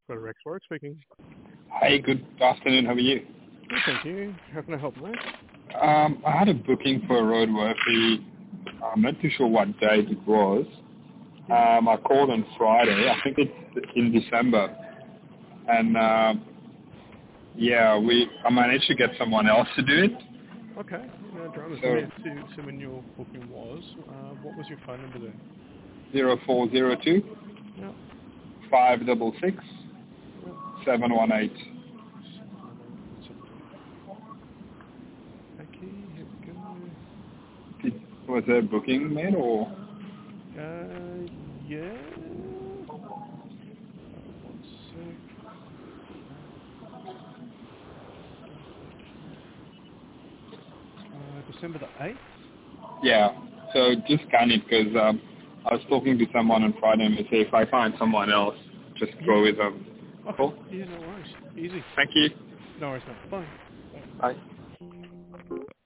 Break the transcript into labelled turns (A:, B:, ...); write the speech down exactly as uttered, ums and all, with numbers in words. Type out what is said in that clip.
A: Got Rex Warwick speaking.
B: Hey, good afternoon. How are you?
A: Good, thank you. How can I help, mate?
B: Um, I had a booking for a roadworthy. I'm not too sure what date it was.
A: Yeah.
B: Um, I called on Friday. I think it's in December. And um, yeah, we I managed to get someone else to do it.
A: Okay. No dramas. Let
B: So
A: me see, see when your booking was. Uh, what was your phone number there?
B: zero four zero two
A: Yeah.
B: five double six
A: Yeah.
B: seven one eight.
A: seven one eight. Let's have a look. Okay, here we go.
B: Was there a booking made or?
A: Uh, yeah. Uh, one sec. Uh, December the eighth?
B: Yeah. So just scan it because um, I was talking to someone on Friday and they say if I find someone else, just
A: Yeah.
B: go with them.
A: Okay.
B: Cool.
A: Yeah, no worries. Easy.
B: Thank you.
A: No worries, mate. Bye.
B: Bye.